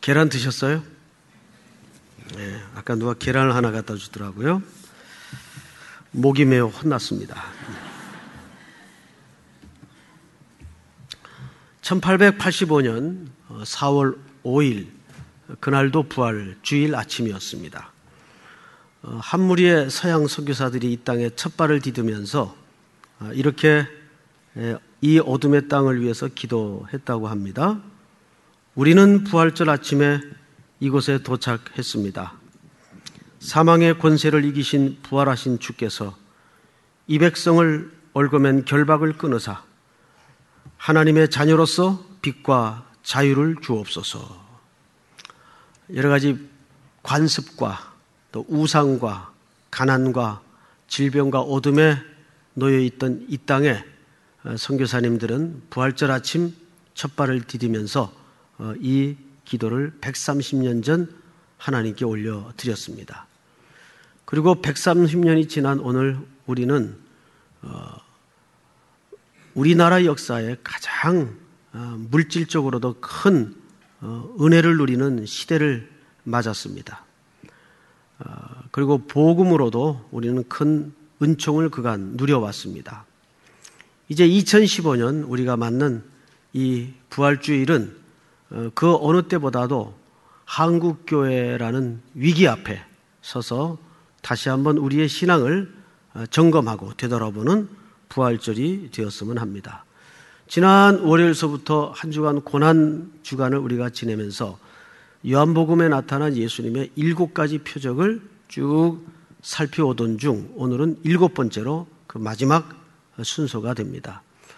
계란 드셨어요? 네, 아까 누가 계란을 하나 갖다 주더라고요. 목이 매우 혼났습니다. 1885년 4월 5일 그날도 부활 주일 아침이었습니다. 한 무리의 서양 선교사들이 이 땅에 첫 발을 디디면서 이렇게 이 어둠의 땅을 위해서 기도했다고 합니다. 우리는 부활절 아침에 이곳에 도착했습니다. 사망의 권세를 이기신 부활하신 주께서 이 백성을 얽어맨 결박을 끊으사 하나님의 자녀로서 빛과 자유를 주옵소서. 여러 가지 관습과 또 우상과 가난과 질병과 어둠에 놓여있던 이 땅에 선교사님들은 부활절 아침 첫 발을 디디면서 이 기도를 130년 전 하나님께 올려드렸습니다. 그리고 130년이 지난 오늘 우리는 우리나라 역사에 가장 물질적으로도 큰 은혜를 누리는 시대를 맞았습니다. 그리고 복음으로도 우리는 큰 은총을 그간 누려왔습니다. 이제 2015년 우리가 맞는 이 부활주일은 그 어느 때보다도 한국교회라는 위기 앞에 서서 다시 한번 우리의 신앙을 점검하고 되돌아보는 부활절이 되었으면 합니다. 지난 월요일서부터 한 주간 고난 주간을 우리가 지내면서 요한복음에 나타난 예수님의 7가지 표적을 쭉 살펴오던 중 오늘은 7번째로 그 마지막 순서가 됩니다.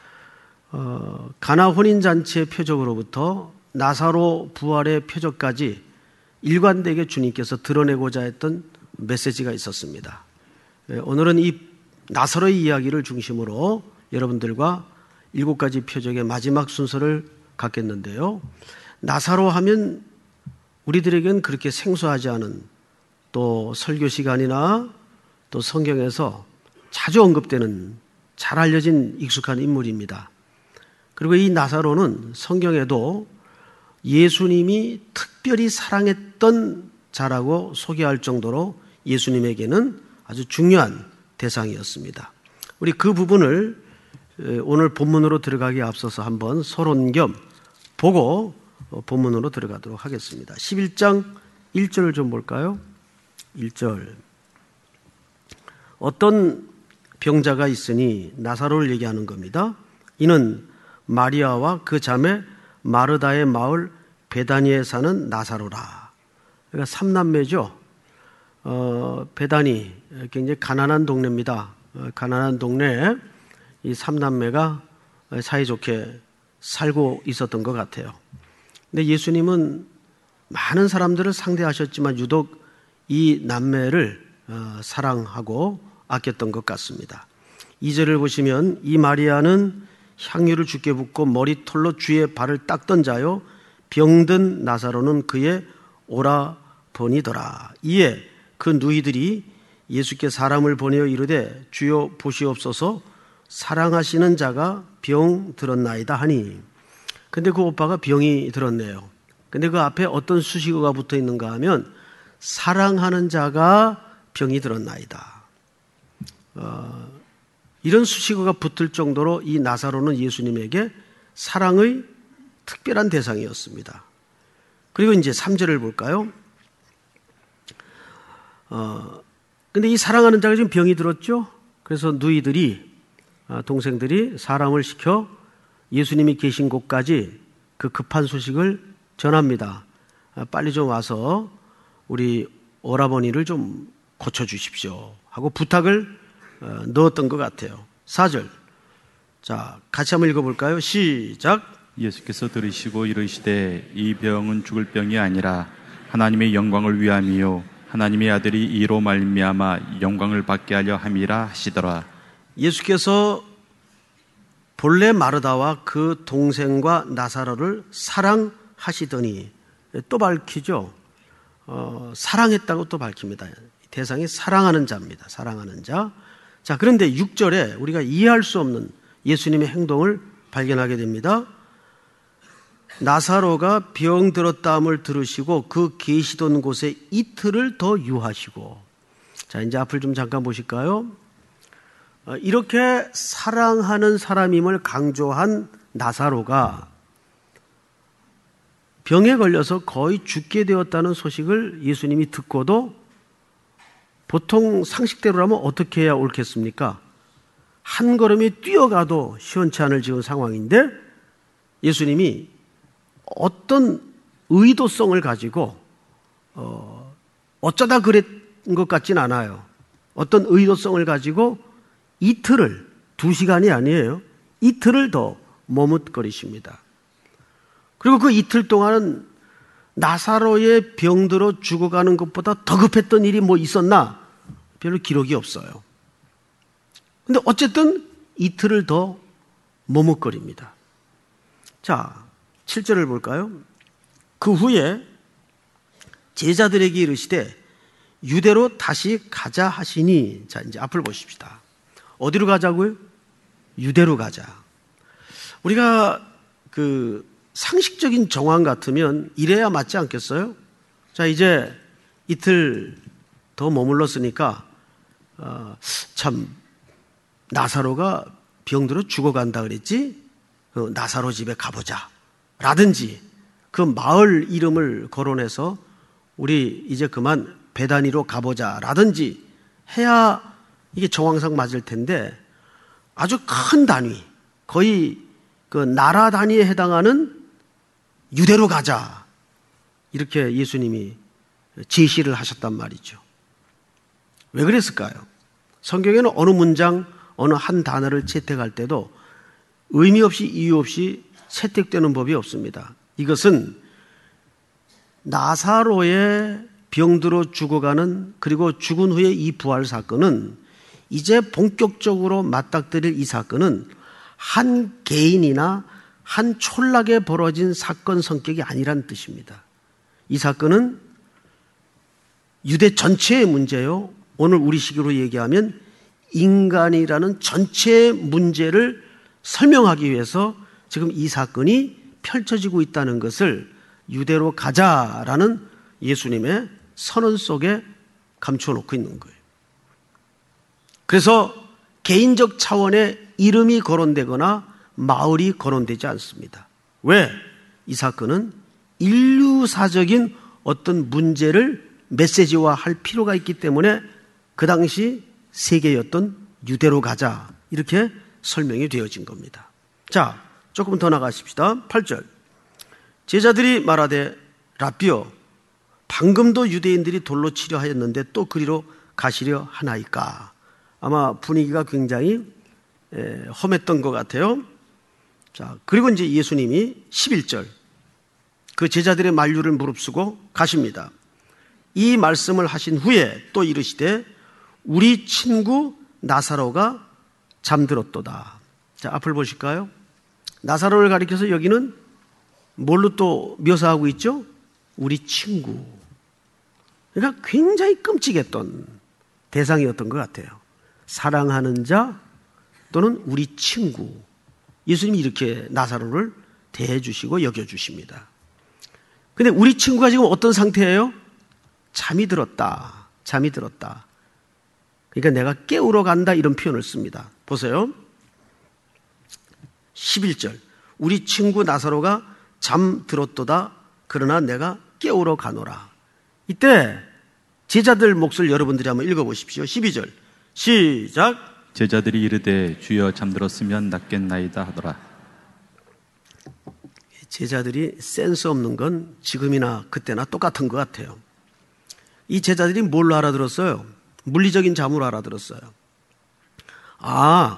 가나 혼인잔치의 표적으로부터 나사로 부활의 표적까지 일관되게 주님께서 드러내고자 했던 메시지가 있었습니다. 오늘은 이 나사로의 이야기를 중심으로 여러분들과 7가지 표적의 마지막 순서를 갖겠는데요. 나사로 하면 우리들에겐 그렇게 생소하지 않은 또 설교 시간이나 또 성경에서 자주 언급되는 잘 알려진 익숙한 인물입니다. 그리고 이 나사로는 성경에도 예수님이 특별히 사랑했던 자라고 소개할 정도로 예수님에게는 아주 중요한 대상이었습니다. 우리 그 부분을 오늘 본문으로 들어가기에 앞서서 한번 서론 겸 보고 본문으로 들어가도록 하겠습니다. 11장 1절을 좀 볼까요? 1절. 어떤 병자가 있으니 나사로를 얘기하는 겁니다. 이는 마리아와 그 자매 마르다의 마을 베다니에 사는 나사로라. 그러니까 삼남매죠. 베다니 굉장히 가난한 동네입니다. 가난한 동네에 이 삼남매가 사이좋게 살고 있었던 것 같아요. 근데 예수님은 많은 사람들을 상대하셨지만 유독 이 남매를 사랑하고 아꼈던 것 같습니다. 2절을 보시면 이 마리아는 향유를 주께 붓고 머리털로 주의 발을 닦던 자요 병든 나사로는 그의 오라버니더라. 이에 그 누이들이 예수께 사람을 보내어 이르되 주여 보시옵소서 사랑하시는 자가 병 들었나이다 하니. 근데 그 오빠가 병이 들었네요. 근데 그 앞에 어떤 수식어가 붙어 있는가 하면 사랑하는 자가 병이 들었나이다. 이런 수식어가 붙을 정도로 이 나사로는 예수님에게 사랑의 특별한 대상이었습니다. 그리고 이제 3절을 볼까요? 근데 이 사랑하는 자가 지금 병이 들었죠? 그래서 누이들이, 동생들이 사람을 시켜 예수님이 계신 곳까지 그 급한 소식을 전합니다. 빨리 좀 와서 우리 오라버니를 좀 고쳐주십시오 하고 부탁을 넣었던 것 같아요. 4절. 자, 같이 한번 읽어볼까요? 시작. 예수께서 들으시고 이르시되 이 병은 죽을 병이 아니라 하나님의 영광을 위함이요 하나님의 아들이 이로 말미암아 영광을 받게 하려 함이라 하시더라. 예수께서 본래 마르다와 그 동생과 나사로를 사랑하시더니 또 밝히죠. 사랑했다고 또 밝힙니다. 대상이 사랑하는 자입니다. 사랑하는 자. 자, 그런데 6절에 우리가 이해할 수 없는 예수님의 행동을 발견하게 됩니다. 나사로가 병들었다함을 들으시고 그 계시던 곳에 이틀을 더 유하시고. 자, 이제 앞을 좀 잠깐 보실까요? 이렇게 사랑하는 사람임을 강조한 나사로가 병에 걸려서 거의 죽게 되었다는 소식을 예수님이 듣고도 보통 상식대로라면 어떻게 해야 옳겠습니까? 한 걸음이 뛰어가도 시원치 않을 지금 상황인데 예수님이 어떤 의도성을 가지고 어쩌다 그랬던 것 같진 않아요. 어떤 의도성을 가지고 이틀을, 2시간이 아니에요. 이틀을 더 머뭇거리십니다. 그리고 그 이틀 동안은 나사로의 병들어 죽어가는 것보다 더 급했던 일이 뭐 있었나? 별로 기록이 없어요. 근데 어쨌든 이틀을 더 머뭇거립니다. 자, 7절을 볼까요? 그 후에 제자들에게 이르시되 유대로 다시 가자 하시니. 자, 이제 앞을 보십시다. 어디로 가자고요? 유대로 가자. 우리가 상식적인 정황 같으면 이래야 맞지 않겠어요? 자, 이제 이틀 더 머물렀으니까 참 나사로가 병들어 죽어간다 그랬지? 나사로 집에 가보자 라든지 그 마을 이름을 거론해서 우리 이제 그만 베다니로 가보자 라든지 해야 이게 정황상 맞을 텐데 아주 큰 단위, 거의 그 나라 단위에 해당하는 유대로 가자 이렇게 예수님이 제시를 하셨단 말이죠. 왜 그랬을까요? 성경에는 어느 문장, 어느 한 단어를 채택할 때도 의미 없이 이유 없이 채택되는 법이 없습니다. 이것은 나사로의 병들어 죽어가는, 그리고 죽은 후에 이 부활 사건은 이제 본격적으로 맞닥뜨릴 이 사건은 한 개인이나 한 촌락에 벌어진 사건 성격이 아니란 뜻입니다. 이 사건은 유대 전체의 문제요. 오늘 우리 식으로 얘기하면 인간이라는 전체의 문제를 설명하기 위해서 지금 이 사건이 펼쳐지고 있다는 것을 유대로 가자라는 예수님의 선언 속에 감춰놓고 있는 거예요. 그래서 개인적 차원의 이름이 거론되거나 마을이 거론되지 않습니다. 왜? 이 사건은 인류사적인 어떤 문제를 메시지화할 필요가 있기 때문에 그 당시 세계였던 유대로 가자 이렇게 설명이 되어진 겁니다. 자, 조금 더 나가십시다. 8절. 제자들이 말하되 라삐여 방금도 유대인들이 돌로 치려 하였는데 또 그리로 가시려 하나이까. 아마 분위기가 굉장히 험했던 것 같아요. 자, 그리고 이제 예수님이 11절 그 제자들의 만류를 무릅쓰고 가십니다. 이 말씀을 하신 후에 또 이르시되 우리 친구 나사로가 잠들었도다. 자, 앞을 보실까요? 나사로를 가리켜서 여기는 뭘로 또 묘사하고 있죠? 우리 친구. 그러니까 굉장히 끔찍했던 대상이었던 것 같아요. 사랑하는 자 또는 우리 친구. 예수님이 이렇게 나사로를 대해주시고 여겨주십니다. 근데 우리 친구가 지금 어떤 상태예요? 잠이 들었다. 잠이 들었다. 그러니까 내가 깨우러 간다 이런 표현을 씁니다. 보세요. 11절. 우리 친구 나사로가 잠들었도다. 그러나 내가 깨우러 가노라. 이때 제자들 몫을 여러분들이 한번 읽어보십시오. 12절. 시작. 제자들이 이르되 주여 잠들었으면 낫겠나이다 하더라. 제자들이 센스 없는 건 지금이나 그때나 똑같은 것 같아요. 이 제자들이 뭘로 알아들었어요? 물리적인 잠으로 알아들었어요. 아,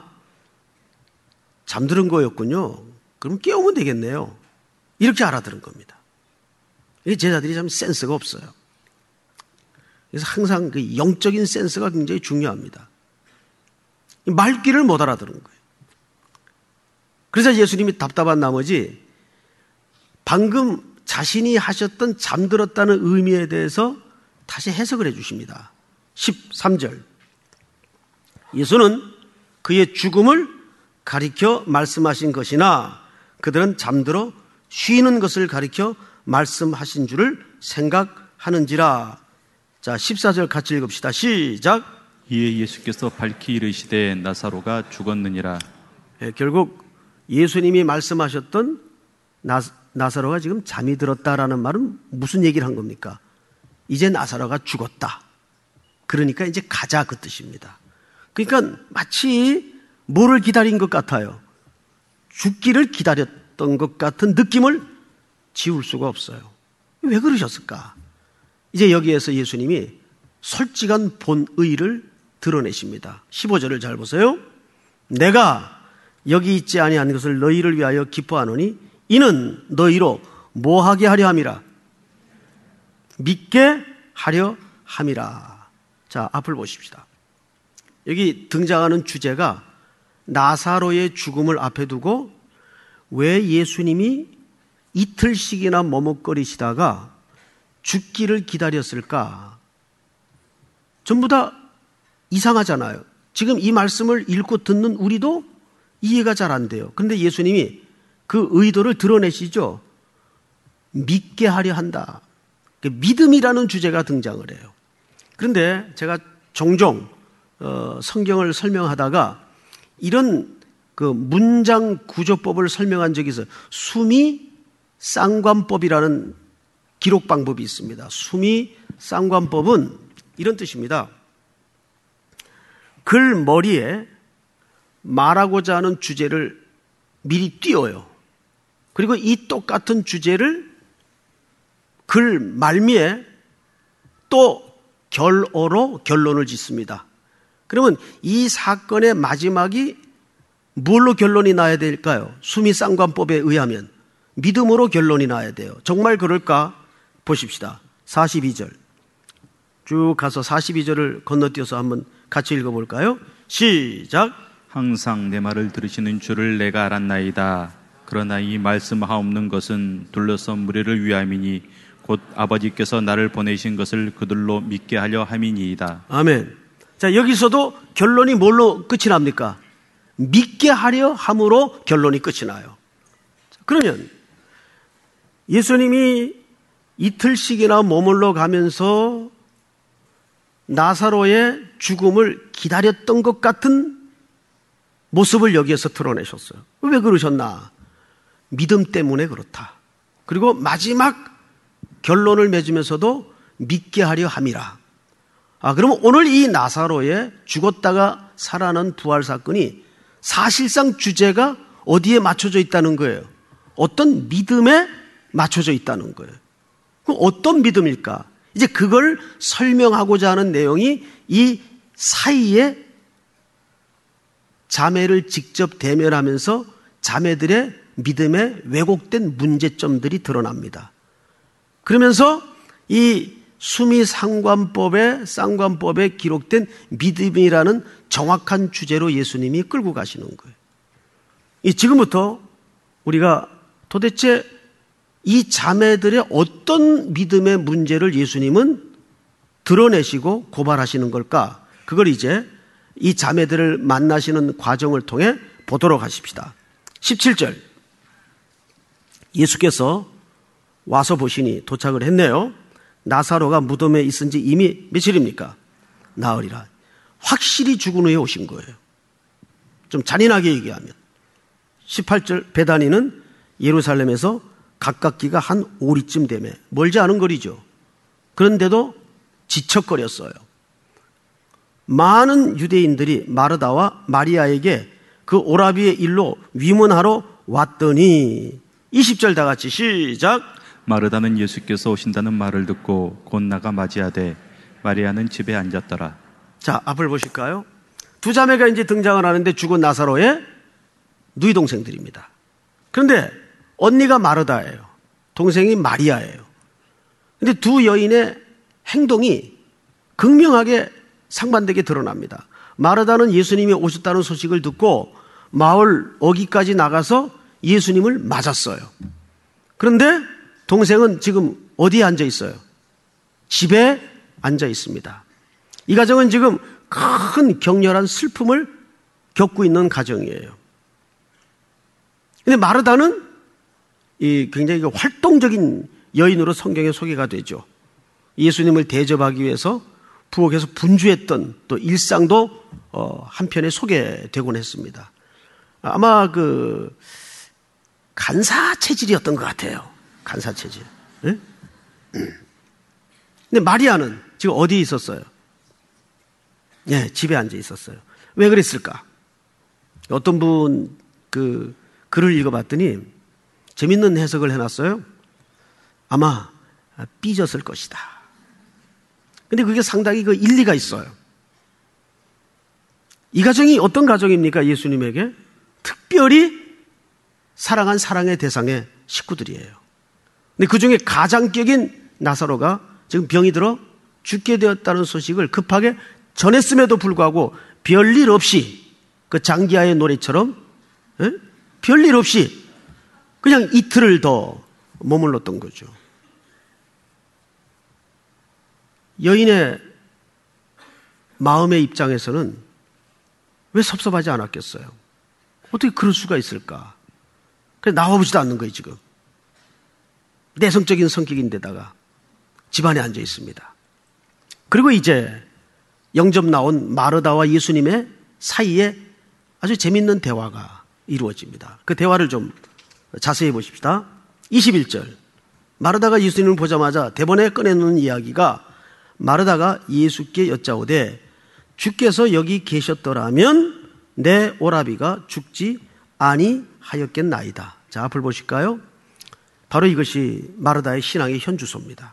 잠드는 거였군요. 그럼 깨우면 되겠네요. 이렇게 알아들은 겁니다. 이 제자들이 참 센스가 없어요. 그래서 항상 그 영적인 센스가 굉장히 중요합니다. 말귀를 못 알아들은 거예요. 그래서 예수님이 답답한 나머지 방금 자신이 하셨던 잠들었다는 의미에 대해서 다시 해석을 해 주십니다. 13절. 예수는 그의 죽음을 가리켜 말씀하신 것이나 그들은 잠들어 쉬는 것을 가리켜 말씀하신 줄을 생각하는지라. 자, 14절 같이 읽읍시다. 시작. 이에 예수께서 밝히 이르시되 나사로가 죽었느니라. 결국 예수님이 말씀하셨던 나사로가 지금 잠이 들었다라는 말은 무슨 얘기를 한 겁니까? 이제 나사로가 죽었다. 그러니까 이제 가자, 그 뜻입니다. 그러니까 마치 뭐를 기다린 것 같아요? 죽기를 기다렸던 것 같은 느낌을 지울 수가 없어요. 왜 그러셨을까? 이제 여기에서 예수님이 솔직한 본의를 드러내십니다. 15절을 잘 보세요. 내가 여기 있지 아니한 것을 너희를 위하여 기뻐하노니 이는 너희로 뭐하게 하려 함이라. 믿게 하려 함이라. 자, 앞을 보십시다. 여기 등장하는 주제가 나사로의 죽음을 앞에 두고 왜 예수님이 이틀씩이나 머뭇거리시다가 죽기를 기다렸을까? 전부 다 이상하잖아요. 지금 이 말씀을 읽고 듣는 우리도 이해가 잘 안 돼요. 그런데 예수님이 그 의도를 드러내시죠. 믿게 하려 한다. 믿음이라는 주제가 등장을 해요. 그런데 제가 종종 성경을 설명하다가 이런 그 문장 구조법을 설명한 적이 있어요. 수미 쌍관법이라는 기록 방법이 있습니다. 수미 쌍관법은 이런 뜻입니다. 글 머리에 말하고자 하는 주제를 미리 띄워요. 그리고 이 똑같은 주제를 글 말미에 또 결어로 결론을 짓습니다. 그러면 이 사건의 마지막이 뭘로 결론이 나야 될까요? 수미쌍관법에 의하면 믿음으로 결론이 나야 돼요. 정말 그럴까? 보십시다. 42절. 쭉 가서 42절을 건너뛰어서 한번 같이 읽어볼까요? 시작. 항상 내 말을 들으시는 줄을 내가 알았나이다. 그러나 이 말씀하옵는 것은 둘러선 무리를 위함이니 곧 아버지께서 나를 보내신 것을 그들로 믿게 하려 함이니이다. 아멘. 자, 여기서도 결론이 뭘로 끝이 납니까? 믿게 하려 함으로 결론이 끝이 나요. 그러면 예수님이 이틀씩이나 머물러 가면서 나사로의 죽음을 기다렸던 것 같은 모습을 여기에서 드러내셨어요. 왜 그러셨나? 믿음 때문에 그렇다. 그리고 마지막 결론을 맺으면서도 믿게 하려 함이라. 그러면 오늘 이 나사로의 죽었다가 살아난 부활 사건이 사실상 주제가 어디에 맞춰져 있다는 거예요? 어떤 믿음에 맞춰져 있다는 거예요. 그럼 어떤 믿음일까? 이제 그걸 설명하고자 하는 내용이 이 사이에 자매를 직접 대면하면서 자매들의 믿음에 왜곡된 문제점들이 드러납니다. 그러면서 이 수미상관법에 쌍관법에 기록된 믿음이라는 정확한 주제로 예수님이 끌고 가시는 거예요. 지금부터 우리가 도대체 이 자매들의 어떤 믿음의 문제를 예수님은 드러내시고 고발하시는 걸까? 그걸 이제 이 자매들을 만나시는 과정을 통해 보도록 하십시다. 17절. 예수께서 와서 보시니 도착을 했네요. 나사로가 무덤에 있은 지 이미 며칠입니까? 나흘이라. 확실히 죽은 후에 오신 거예요. 좀 잔인하게 얘기하면. 18절. 베다니는 예루살렘에서 가깝기가 한 오리쯤 되매 멀지 않은 거리죠. 그런데도 지척거렸어요. 많은 유대인들이 마르다와 마리아에게 그 오라비의 일로 위문하러 왔더니 20절 다 같이 시작. 마르다는 예수께서 오신다는 말을 듣고 곧 나가 맞이하되 마리아는 집에 앉았더라. 자, 앞을 보실까요? 두 자매가 이제 등장을 하는데 죽은 나사로의 누이 동생들입니다. 그런데 언니가 마르다예요. 동생이 마리아예요. 그런데 두 여인의 행동이 극명하게 상반되게 드러납니다. 마르다는 예수님이 오셨다는 소식을 듣고 마을 어귀까지 나가서 예수님을 맞았어요. 그런데 동생은 지금 어디에 앉아 있어요? 집에 앉아 있습니다. 이 가정은 지금 큰 격렬한 슬픔을 겪고 있는 가정이에요. 근데 마르다는 굉장히 활동적인 여인으로 성경에 소개가 되죠. 예수님을 대접하기 위해서 부엌에서 분주했던 또 일상도 한편에 소개되곤 했습니다. 아마 간사 체질이었던 것 같아요. 간사 체질. 네? 근데 마리아는 지금 어디에 있었어요? 네, 집에 앉아 있었어요. 왜 그랬을까? 어떤 분 글을 읽어봤더니 재밌는 해석을 해놨어요. 아마 삐졌을 것이다. 근데 그게 상당히 일리가 있어요. 이 가정이 어떤 가정입니까? 예수님에게 특별히 사랑한 사랑의 대상의 식구들이에요. 근데 그 중에 가장격인 나사로가 지금 병이 들어 죽게 되었다는 소식을 급하게 전했음에도 불구하고 별일 없이 그 장기하의 노래처럼 별일 없이 그냥 이틀을 더 머물렀던 거죠. 여인의 마음의 입장에서는 왜 섭섭하지 않았겠어요? 어떻게 그럴 수가 있을까? 그냥 나와보지도 않는 거예요, 지금. 내성적인 성격인데다가 집안에 앉아 있습니다. 그리고 이제 영접 나온 마르다와 예수님의 사이에 아주 재밌는 대화가 이루어집니다. 그 대화를 좀 자세히 보십시다. 21절. 마르다가 예수님을 보자마자 대본에 꺼내놓은 이야기가 마르다가 예수께 여짜오되 주께서 여기 계셨더라면 내 오라비가 죽지 아니하였겠나이다. 자, 앞을 보실까요? 바로 이것이 마르다의 신앙의 현주소입니다.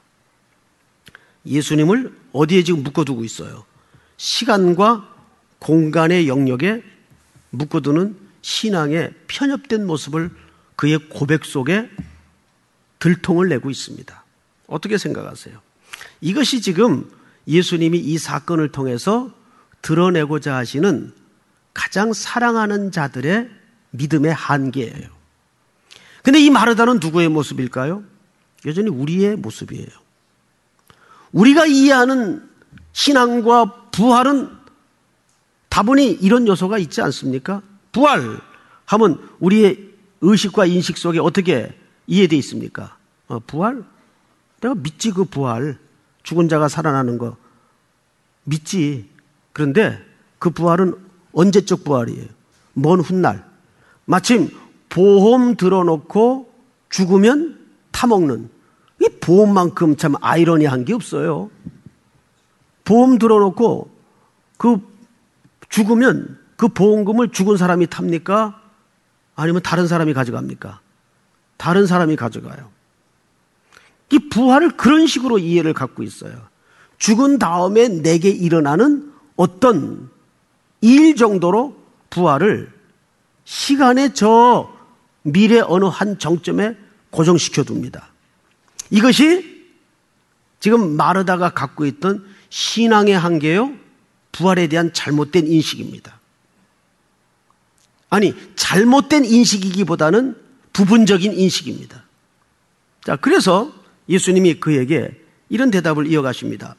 예수님을 어디에 지금 묶어두고 있어요? 시간과 공간의 영역에 묶어두는 신앙의 편협된 모습을 그의 고백 속에 들통을 내고 있습니다. 어떻게 생각하세요? 이것이 지금 예수님이 이 사건을 통해서 드러내고자 하시는 가장 사랑하는 자들의 믿음의 한계예요. 근데 이 마르다는 누구의 모습일까요? 여전히 우리의 모습이에요. 우리가 이해하는 신앙과 부활은 다분히 이런 요소가 있지 않습니까? 부활하면 우리의 의식과 인식 속에 어떻게 이해되어 있습니까? 부활? 내가 믿지, 그 부활. 죽은 자가 살아나는 거 믿지. 그런데 그 부활은 언제적 부활이에요? 먼 훗날. 마침 보험 들어놓고 죽으면 타먹는, 이 보험만큼 참 아이러니한 게 없어요. 보험 들어놓고 죽으면 그 보험금을 죽은 사람이 탑니까? 아니면 다른 사람이 가져갑니까? 다른 사람이 가져가요. 이 부활을 그런 식으로 이해를 갖고 있어요. 죽은 다음에 내게 일어나는 어떤 일 정도로 부활을 시간의 저 미래 어느 한 정점에 고정시켜 둡니다. 이것이 지금 마르다가 갖고 있던 신앙의 한계요, 부활에 대한 잘못된 인식입니다. 아니, 잘못된 인식이기보다는 부분적인 인식입니다. 자, 그래서 예수님이 그에게 이런 대답을 이어가십니다.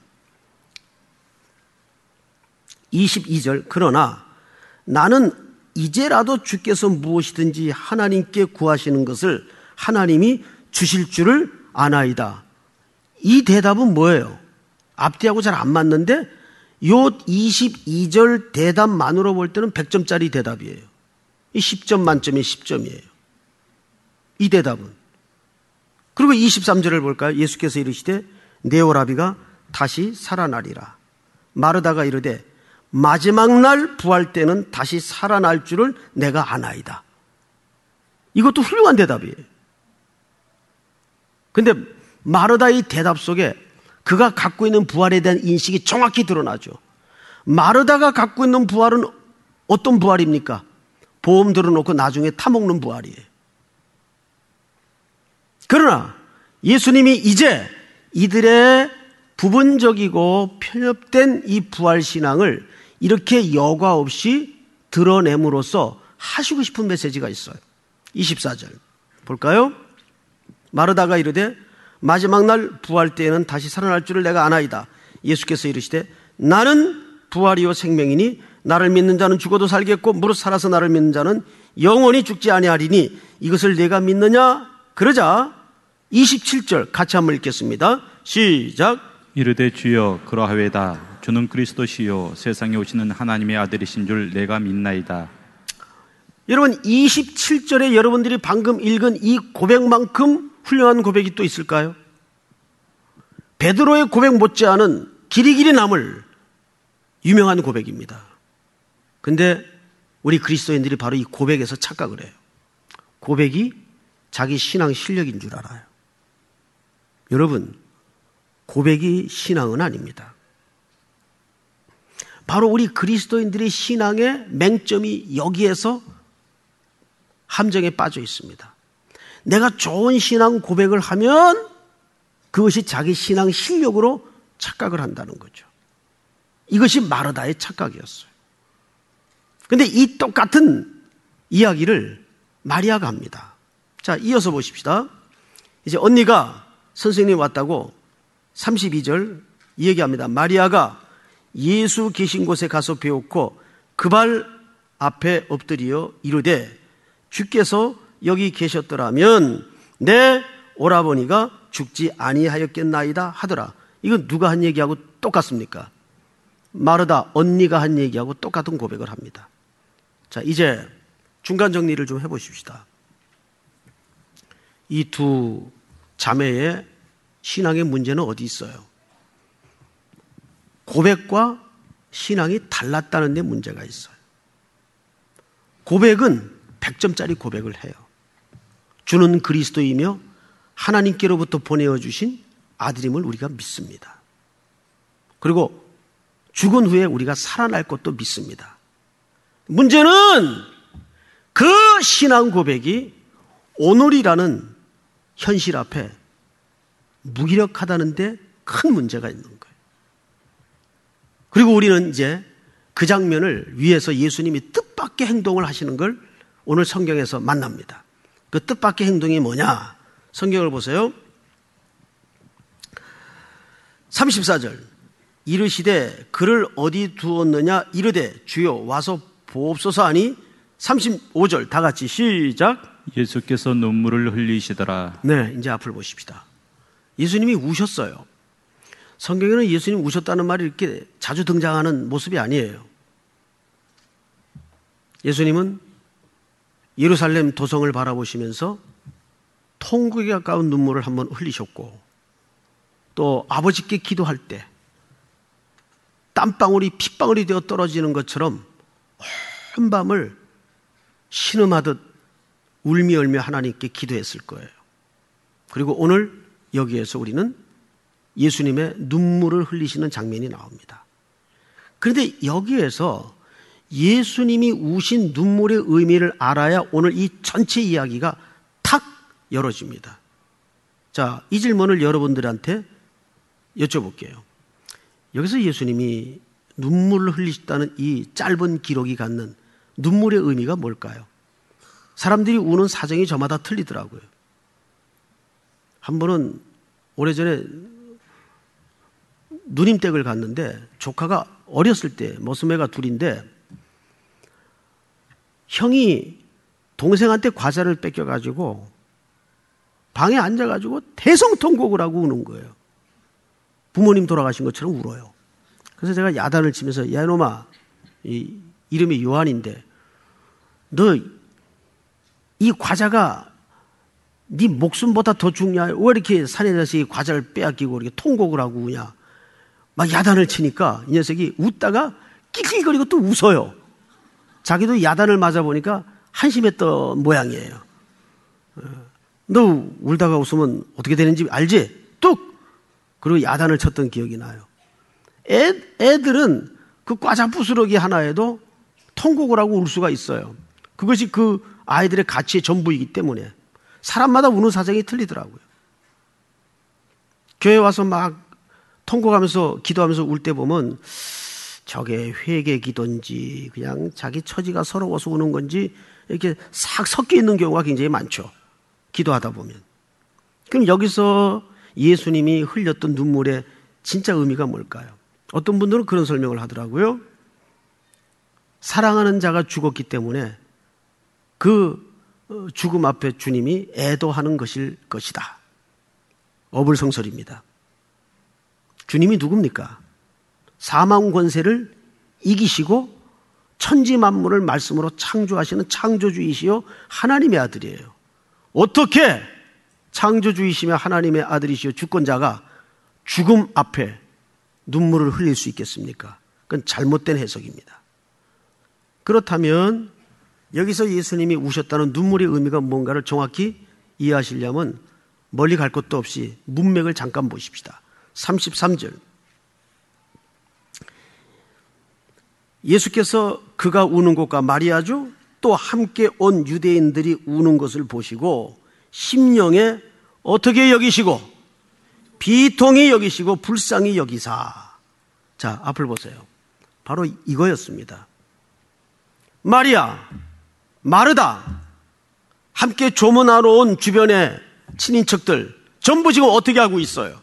22절. 그러나 나는 이제라도 주께서 무엇이든지 하나님께 구하시는 것을 하나님이 주실 줄을 아나이다. 이 대답은 뭐예요? 앞뒤하고 잘 안 맞는데 요 22절 대답만으로 볼 때는 100점짜리 대답이에요. 이 10점 만점에 10점이에요. 이 대답은. 그리고 23절을 볼까요? 예수께서 이르시되 내 오라비가 다시 살아나리라. 마르다가 이르되 마지막 날 부활 때는 다시 살아날 줄을 내가 아나이다. 이것도 훌륭한 대답이에요. 근데 마르다의 대답 속에 그가 갖고 있는 부활에 대한 인식이 정확히 드러나죠. 마르다가 갖고 있는 부활은 어떤 부활입니까? 보험 들어놓고 나중에 타먹는 부활이에요. 그러나 예수님이 이제 이들의 부분적이고 편협된 이 부활신앙을 이렇게 여과 없이 드러냄으로써 하시고 싶은 메시지가 있어요. 24절 볼까요? 마르다가 이르되 마지막 날 부활 때에는 다시 살아날 줄을 내가 아나이다. 예수께서 이르시되 나는 부활이요 생명이니 나를 믿는 자는 죽어도 살겠고 무릇 살아서 나를 믿는 자는 영원히 죽지 아니하리니 이것을 내가 믿느냐? 그러자 27절 같이 한번 읽겠습니다. 시작. 이르되 주여 그러하외다. 주는 그리스도시요 세상에 오시는 하나님의 아들이신 줄 내가 믿나이다. 여러분 27절에 여러분들이 방금 읽은 이 고백만큼 훌륭한 고백이 또 있을까요? 베드로의 고백 못지않은 길이길이 남을 유명한 고백입니다. 근데 우리 그리스도인들이 바로 이 고백에서 착각을 해요. 고백이 자기 신앙 실력인 줄 알아요. 여러분, 고백이 신앙은 아닙니다. 바로 우리 그리스도인들의 신앙의 맹점이 여기에서 함정에 빠져 있습니다. 내가 좋은 신앙 고백을 하면 그것이 자기 신앙 실력으로 착각을 한다는 거죠. 이것이 마르다의 착각이었어요. 그런데 이 똑같은 이야기를 마리아가 합니다. 자, 이어서 보십시다. 이제 언니가 선생님 왔다고 32절 이 얘기합니다. 마리아가 예수 계신 곳에 가서 배웠고 그 발 앞에 엎드려 이르되 주께서 여기 계셨더라면 내 오라버니가 죽지 아니하였겠나이다 하더라. 이건 누가 한 얘기하고 똑같습니까? 마르다 언니가 한 얘기하고 똑같은 고백을 합니다. 자, 이제 중간 정리를 좀 해보십시다. 이 두 자매의 신앙의 문제는 어디 있어요? 고백과 신앙이 달랐다는 데 문제가 있어요. 고백은 100점짜리 고백을 해요. 주는 그리스도이며 하나님께로부터 보내어 주신 아들임을 우리가 믿습니다. 그리고 죽은 후에 우리가 살아날 것도 믿습니다. 문제는 그 신앙 고백이 오늘이라는 현실 앞에 무기력하다는 데 큰 문제가 있는 거예요. 그리고 우리는 이제 그 장면을 위해서 예수님이 뜻밖의 행동을 하시는 걸 오늘 성경에서 만납니다. 그 뜻밖의 행동이 뭐냐? 성경을 보세요. 34절 이르시되 그를 어디 두었느냐 이르되 주여 와서 보옵소서 하니 35절 다 같이 시작. 예수께서 눈물을 흘리시더라. 네, 이제 앞을 보십시다. 예수님이 우셨어요. 성경에는 예수님이 우셨다는 말이 이렇게 자주 등장하는 모습이 아니에요. 예수님은 예루살렘 도성을 바라보시면서 통곡에 가까운 눈물을 한번 흘리셨고 또 아버지께 기도할 때 땀방울이 핏방울이 되어 떨어지는 것처럼 온 밤을 신음하듯 울며 하나님께 기도했을 거예요. 그리고 오늘 여기에서 우리는 예수님의 눈물을 흘리시는 장면이 나옵니다. 그런데 여기에서 예수님이 우신 눈물의 의미를 알아야 오늘 이 전체 이야기가 탁 열어집니다. 자, 이 질문을 여러분들한테 여쭤볼게요. 여기서 예수님이 눈물을 흘리셨다는 이 짧은 기록이 갖는 눈물의 의미가 뭘까요? 사람들이 우는 사정이 저마다 틀리더라고요. 한 번은 오래전에 누님댁을 갔는데 조카가 어렸을 때 머스매가 둘인데 형이 동생한테 과자를 뺏겨가지고 방에 앉아가지고 대성통곡을 하고 우는 거예요. 부모님 돌아가신 것처럼 울어요. 그래서 제가 야단을 치면서 야 이놈아, 이름이 요한인데 너 이 과자가 네 목숨보다 더 중요해. 왜 이렇게 사내 자식이 과자를 빼앗기고 이렇게 통곡을 하고 우냐. 막 야단을 치니까 이 녀석이 웃다가 낄낄거리고 또 웃어요. 자기도 야단을 맞아보니까 한심했던 모양이에요. 너 울다가 웃으면 어떻게 되는지 알지? 뚝! 그리고 야단을 쳤던 기억이 나요. 애들은 그 과자 부스러기 하나에도 통곡을 하고 울 수가 있어요. 그것이 그 아이들의 가치의 전부이기 때문에 사람마다 우는 사정이 틀리더라고요. 교회 와서 막 통곡하면서 기도하면서 울 때 보면 저게 회개 기도인지 그냥 자기 처지가 서러워서 우는 건지 이렇게 싹 섞여 있는 경우가 굉장히 많죠. 기도하다 보면. 그럼 여기서 예수님이 흘렸던 눈물의 진짜 의미가 뭘까요? 어떤 분들은 그런 설명을 하더라고요. 사랑하는 자가 죽었기 때문에 그 죽음 앞에 주님이 애도하는 것일 것이다. 어불성설입니다. 주님이 누굽니까? 사망 권세를 이기시고 천지 만물을 말씀으로 창조하시는 창조주이시요 하나님의 아들이에요. 어떻게 창조주이시며 하나님의 아들이시요 주권자가 죽음 앞에 눈물을 흘릴 수 있겠습니까? 그건 잘못된 해석입니다. 그렇다면 여기서 예수님이 우셨다는 눈물의 의미가 뭔가를 정확히 이해하시려면 멀리 갈 것도 없이 문맥을 잠깐 보십시다. 33절. 예수께서 그가 우는 것과 마리아죠? 또 함께 온 유대인들이 우는 것을 보시고 심령에 어떻게 여기시고 비통히 여기시고 불쌍히 여기사. 자, 앞을 보세요. 바로 이거였습니다. 마리아, 마르다, 함께 조문하러 온 주변의 친인척들 전부 지금 어떻게 하고 있어요?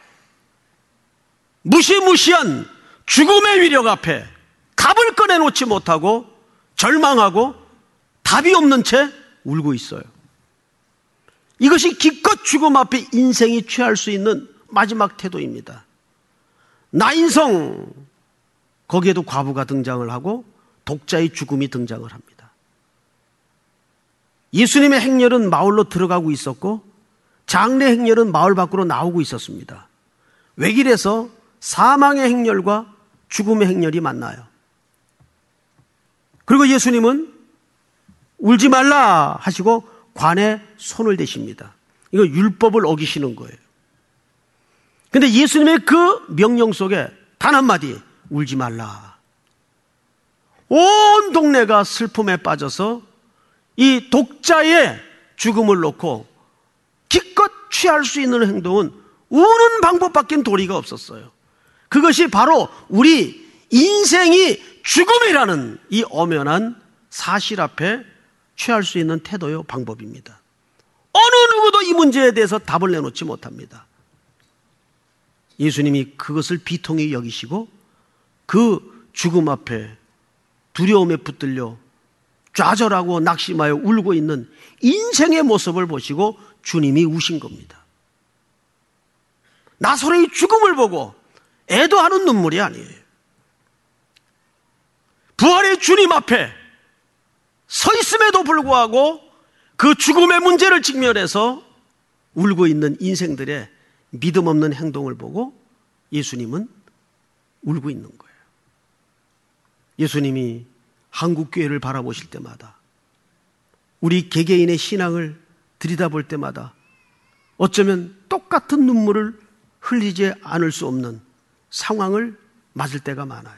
무시무시한 죽음의 위력 앞에 답을 꺼내놓지 못하고 절망하고 답이 없는 채 울고 있어요. 이것이 기껏 죽음 앞에 인생이 취할 수 있는 마지막 태도입니다. 나인성, 거기에도 과부가 등장을 하고 독자의 죽음이 등장을 합니다. 예수님의 행렬은 마을로 들어가고 있었고 장례 행렬은 마을 밖으로 나오고 있었습니다. 외길에서 사망의 행렬과 죽음의 행렬이 만나요. 그리고 예수님은 울지 말라 하시고 관에 손을 대십니다. 이거 율법을 어기시는 거예요. 그런데 예수님의 그 명령 속에 단 한마디, 울지 말라. 온 동네가 슬픔에 빠져서 이 독자의 죽음을 놓고 기껏 취할 수 있는 행동은 우는 방법밖엔 도리가 없었어요. 그것이 바로 우리 인생이 죽음이라는 이 엄연한 사실 앞에 취할 수 있는 태도요 방법입니다. 어느 누구도 이 문제에 대해서 답을 내놓지 못합니다. 예수님이 그것을 비통히 여기시고 그 죽음 앞에 두려움에 붙들려 좌절하고 낙심하여 울고 있는 인생의 모습을 보시고 주님이 우신 겁니다. 나사로의 죽음을 보고 애도하는 눈물이 아니에요. 부활의 주님 앞에 서 있음에도 불구하고 그 죽음의 문제를 직면해서 울고 있는 인생들의 믿음 없는 행동을 보고 예수님은 울고 있는 거예요. 예수님이 한국교회를 바라보실 때마다 우리 개개인의 신앙을 들여다볼 때마다 어쩌면 똑같은 눈물을 흘리지 않을 수 없는 상황을 맞을 때가 많아요.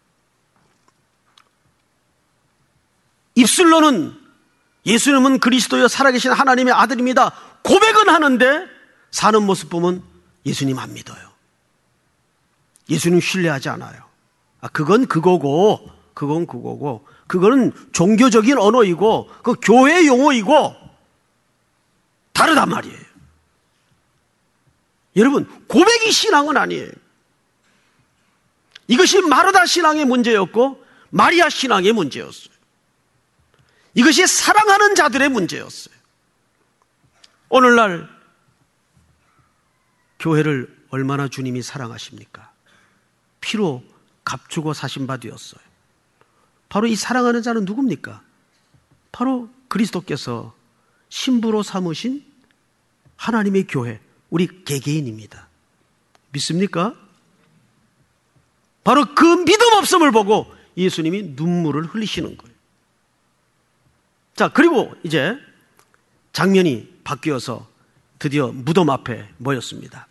입술로는 예수님은 그리스도여 살아계신 하나님의 아들입니다 고백은 하는데 사는 모습 보면 예수님 안 믿어요. 예수님 신뢰하지 않아요. 그건 그거고 그거는 종교적인 언어이고 그 교회 용어이고 다르단 말이에요. 여러분, 고백이 신앙은 아니에요. 이것이 마르다 신앙의 문제였고 마리아 신앙의 문제였어요. 이것이 사랑하는 자들의 문제였어요. 오늘날 교회를 얼마나 주님이 사랑하십니까? 피로 값주고 사신 바 되었어요. 바로 이 사랑하는 자는 누굽니까? 바로 그리스도께서 신부로 삼으신 하나님의 교회, 우리 개개인입니다. 믿습니까? 바로 그 믿음 없음을 보고 예수님이 눈물을 흘리시는 거예요. 자, 그리고 이제 장면이 바뀌어서 드디어 무덤 앞에 모였습니다.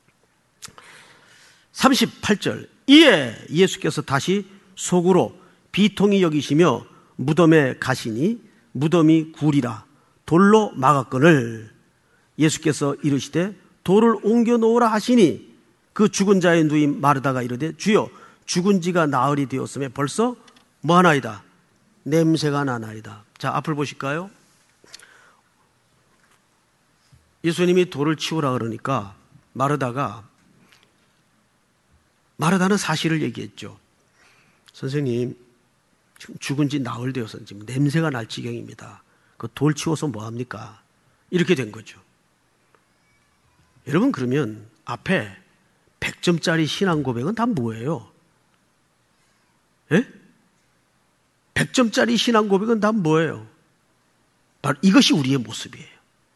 38절. 이에 예수께서 다시 속으로 비통히 여기시며 무덤에 가시니 무덤이 굴이라 돌로 막았거늘 예수께서 이르시되 돌을 옮겨 놓으라 하시니 그 죽은 자의 누인 마르다가 이르되 주여 죽은 지가 나흘이 되었음에 벌써 뭐하나이다? 냄새가 나나이다. 자, 앞을 보실까요? 예수님이 돌을 치우라 그러니까 마르다는 사실을 얘기했죠. 선생님, 지금 죽은 지 나흘 되어서 지금 냄새가 날 지경입니다. 그 돌 치워서 뭐합니까? 이렇게 된 거죠. 여러분, 그러면 앞에 100점짜리 신앙 고백은 다 뭐예요? 예? 100점짜리 신앙 고백은 다 뭐예요? 바로 이것이 우리의 모습이에요.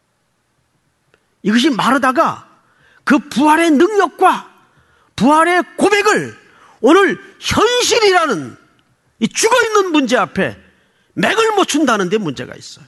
이것이 마르다가 그 부활의 능력과 부활의 고백을 오늘 현실이라는 이 죽어있는 문제 앞에 맥을 못 춘다는 데 문제가 있어요.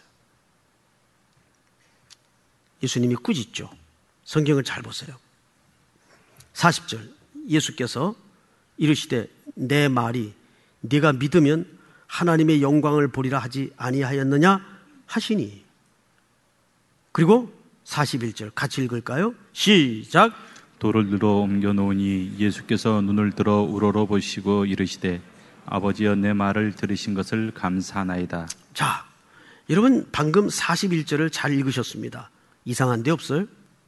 예수님이 꾸짖죠. 성경을 잘 보세요. 40절 예수께서 이르시되 내 말이 네가 믿으면 하나님의 영광을 보리라 하지 아니하였느냐 하시니. 그리고 41절 같이 읽을까요? 시작. 돌을 들어 옮겨 놓으니 예수께서 눈을 들어 우러러 보시고 이르시되 아버지여 내 말을 들으신 것을 감사하나이다. 자, 여러분 방금 41절을 잘 읽으셨습니다. 이상한 데 없어요?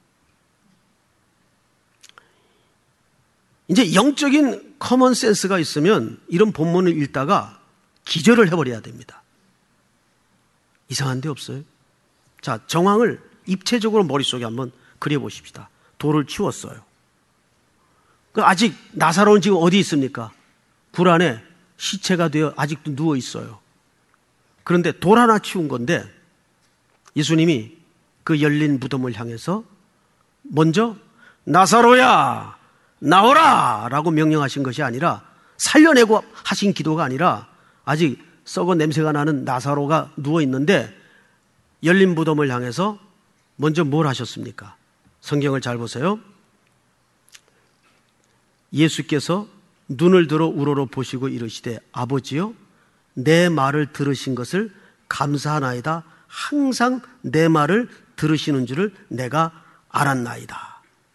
이제 영적인 커먼 센스가 있으면 이런 본문을 읽다가 기절을 해버려야 됩니다. 이상한 데 없어요? 자, 정황을 입체적으로 머릿속에 한번 그려보십시다. 돌을 치웠어요. 아직 나사로는 지금 어디 있습니까? 굴 안에 시체가 되어 아직도 누워 있어요. 그런데 돌 하나 치운 건데 예수님이 그 열린 무덤을 향해서 먼저 나사로야 나오라 라고 명령하신 것이 아니라, 살려내고 하신 기도가 아니라, 아직 썩어 냄새가 나는 나사로가 누워 있는데 열린 무덤을 향해서 먼저 뭘 하셨습니까? 성경을 잘 보세요. 예수께서 눈을 들어 우러러 보시고 이르시되 아버지여 내 말을 들으신 것을 감사하나이다. 항상 내 말을 들으시는 줄을 내가 알았나이다.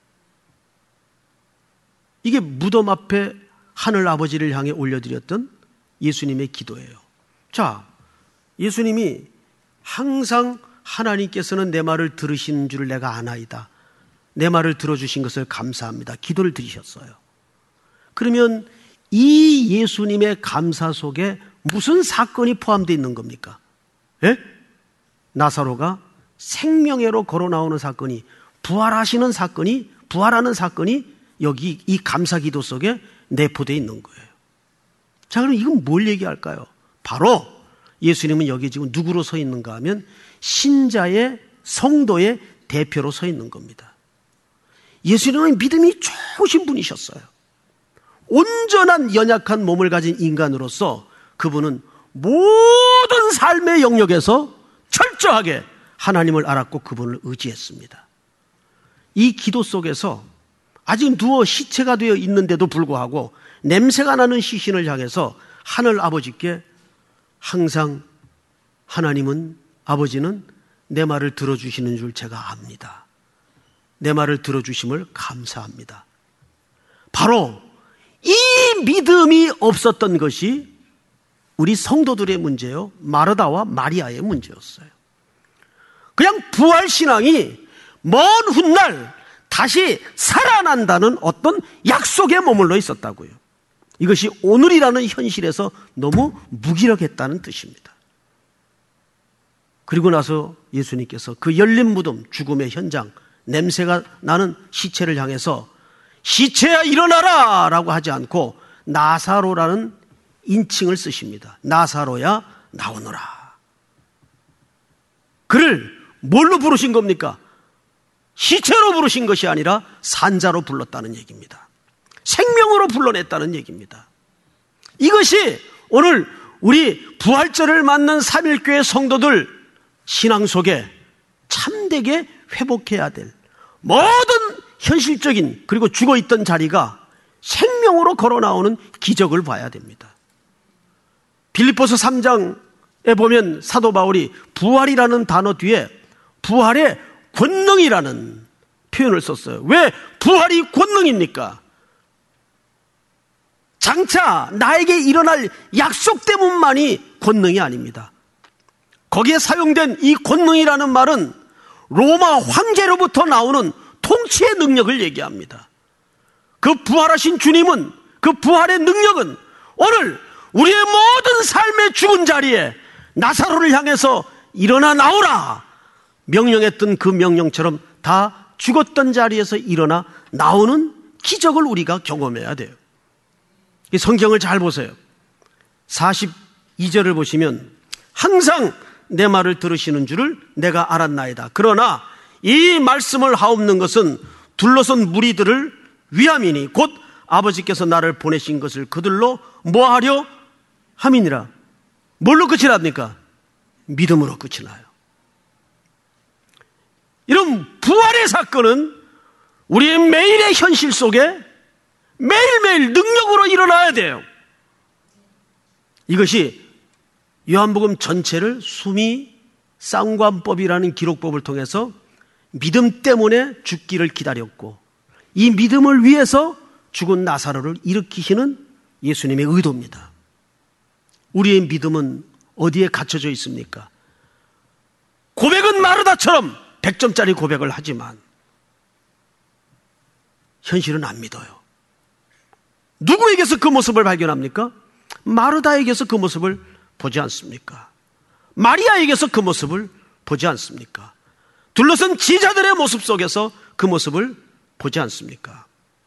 이게 무덤 앞에 하늘 아버지를 향해 올려드렸던 예수님의 기도예요. 자, 예수님이 항상 하나님께서는 내 말을 들으시는 줄을 내가 아나이다. 내 말을 들어주신 것을 감사합니다. 기도를 드리셨어요. 그러면 이 예수님의 감사 속에 무슨 사건이 포함되어 있는 겁니까? 예? 나사로가 생명회로 걸어 나오는 사건이, 부활하시는 사건이, 부활하는 사건이 여기 이 감사 기도 속에 내포되어 있는 거예요. 자, 그럼 이건 뭘 얘기할까요? 바로 예수님은 여기 지금 누구로 서 있는가 하면 신자의, 성도의 대표로 서 있는 겁니다. 예수님은 믿음이 좋으신 분이셨어요. 온전한 연약한 몸을 가진 인간으로서 그분은 모든 삶의 영역에서 철저하게 하나님을 알았고 그분을 의지했습니다. 이 기도 속에서 아직 누워 시체가 되어 있는데도 불구하고 냄새가 나는 시신을 향해서 하늘 아버지께 항상 하나님은, 아버지는 내 말을 들어주시는 줄 제가 압니다. 내 말을 들어주심을 감사합니다. 바로 이 믿음이 없었던 것이 우리 성도들의 문제요, 마르다와 마리아의 문제였어요. 그냥 부활신앙이 먼 훗날 다시 살아난다는 어떤 약속에 머물러 있었다고요. 이것이 오늘이라는 현실에서 너무 무기력했다는 뜻입니다. 그리고 나서 예수님께서 그 열린 무덤, 죽음의 현장, 냄새가 나는 시체를 향해서 시체야 일어나라 라고 하지 않고 나사로라는 인칭을 쓰십니다. 나사로야 나오너라. 그를 뭘로 부르신 겁니까? 시체로 부르신 것이 아니라 산자로 불렀다는 얘기입니다. 생명으로 불러냈다는 얘기입니다. 이것이 오늘 우리 부활절을 맞는 삼일교회 성도들 신앙 속에 참되게 회복해야 될 모든 현실적인, 그리고 죽어있던 자리가 생명으로 걸어 나오는 기적을 봐야 됩니다. 빌립보서 3장에 보면 사도 바울이 부활이라는 단어 뒤에 부활의 권능이라는 표현을 썼어요. 왜 부활이 권능입니까? 장차 나에게 일어날 약속 때문만이 권능이 아닙니다. 거기에 사용된 이 권능이라는 말은 로마 황제로부터 나오는 통치의 능력을 얘기합니다. 그 부활하신 주님은, 그 부활의 능력은 오늘 우리의 모든 삶의 죽은 자리에 나사로를 향해서 일어나 나오라 명령했던 그 명령처럼 다 죽었던 자리에서 일어나 나오는 기적을 우리가 경험해야 돼요. 이 성경을 잘 보세요. 42절을 보시면 항상 내 말을 들으시는 줄을 내가 알았나이다. 그러나 이 말씀을 하옵는 것은 둘러선 무리들을 위함이니 곧 아버지께서 나를 보내신 것을 그들로 뭐하려 함이니라. 뭘로 끝이 납니까? 믿음으로 끝이 나요. 이런 부활의 사건은 우리의 매일의 현실 속에 매일매일 능력으로 일어나야 돼요. 이것이 요한복음 전체를 수미 쌍관법이라는 기록법을 통해서 믿음 때문에 죽기를 기다렸고 이 믿음을 위해서 죽은 나사로를 일으키시는 예수님의 의도입니다. 우리의 믿음은 어디에 갇혀져 있습니까? 고백은 마르다처럼 100점짜리 고백을 하지만 현실은 안 믿어요. 누구에게서 그 모습을 발견합니까? 마르다에게서 그 모습을 보지 않습니까? 마리아에게서 그 모습을 보지 않습니까? 둘러선 지자들의 모습 속에서 그 모습을 보지 않습니까?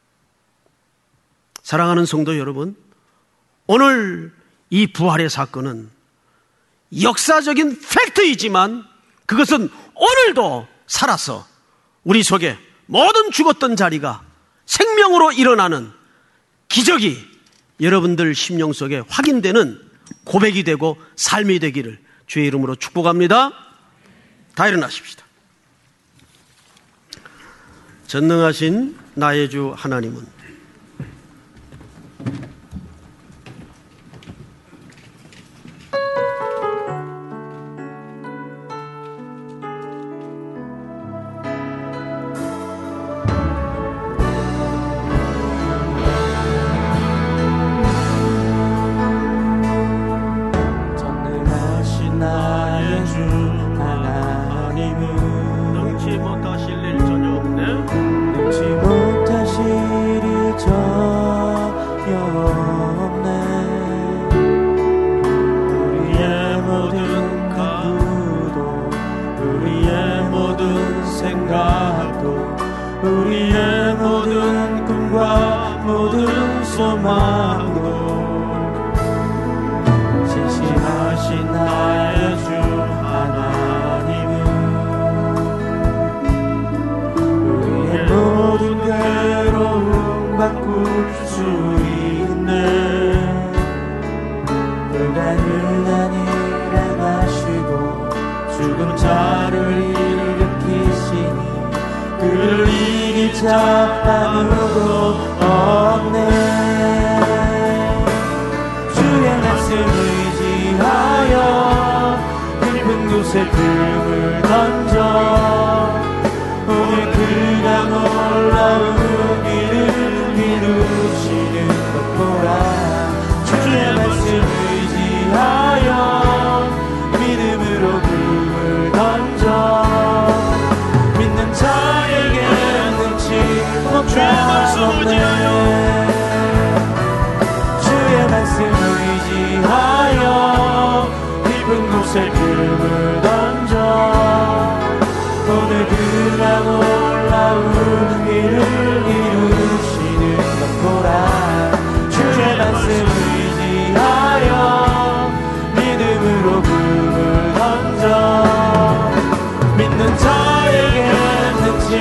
사랑하는 성도 여러분, 오늘 이 부활의 사건은 역사적인 팩트이지만 그것은 오늘도 살아서 우리 속에 모든 죽었던 자리가 생명으로 일어나는 기적이 여러분들 심령 속에 확인되는 고백이 되고 삶이 되기를 주의 이름으로 축복합니다. 다 일어나십시다. 전능하신 나의 주 하나님은 우리의 모든 꿈과 모든 소망도 신실하신 나의 주 하나님은 우리의 모든 괴로움 바꿀 수 있네. 그가 흔한 일을 하시고 죽은 자를 일으키시니 그를 이길 자 아무도 없네. 주의 말씀 의지하여 깊은 곳에 금을 던져 오늘 그가 놀라운 일을 이루시는 것 보라. 주의 말씀 의지하여 믿음으로 금을 던져 믿는 자에게 능치 못한 없네. 주의 말씀 의지하여 깊은 곳에 금을 던져 오늘 그가 놀라운 일을 이루시는 것 보라. 주의 말씀 의지하여 믿음으로 금을 던져 믿는 자에게 능치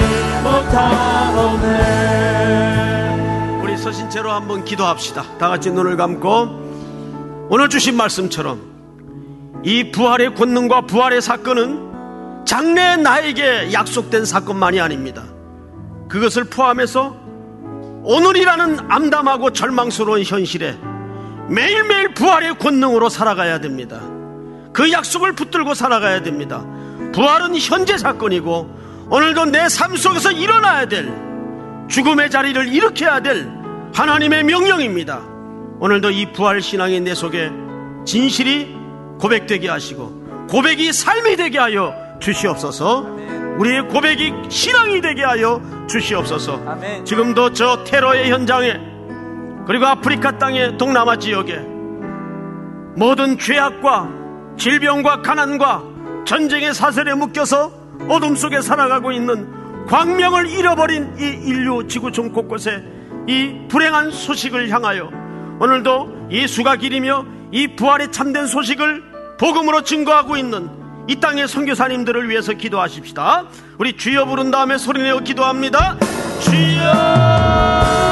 못하오네. 우리 서신 채로 한번 기도합시다. 다 같이 눈을 감고 오늘 주신 말씀처럼 이 부활의 권능과 부활의 사건은 장래 나에게 약속된 사건만이 아닙니다. 그것을 포함해서 오늘이라는 암담하고 절망스러운 현실에 매일매일 부활의 권능으로 살아가야 됩니다. 그 약속을 붙들고 살아가야 됩니다. 부활은 현재 사건이고 오늘도 내 삶 속에서 일어나야 될 죽음의 자리를 일으켜야 될 하나님의 명령입니다. 오늘도 이 부활 신앙이 내 속에 진실이 고백되게 하시고 고백이 삶이 되게 하여 주시옵소서. 우리의 고백이 신앙이 되게 하여 주시옵소서. 지금도 저 테러의 현장에 그리고 아프리카 땅의 동남아 지역에 모든 죄악과 질병과 가난과 전쟁의 사슬에 묶여서 어둠 속에 살아가고 있는, 광명을 잃어버린 이 인류 지구촌 곳곳에 이 불행한 소식을 향하여 오늘도 예수가 길이며 이 부활의 참된 소식을 복음으로 증거하고 있는 이 땅의 선교사님들을 위해서 기도하십시다. 우리 주여 부른 다음에 소리내어 기도합니다. 주여.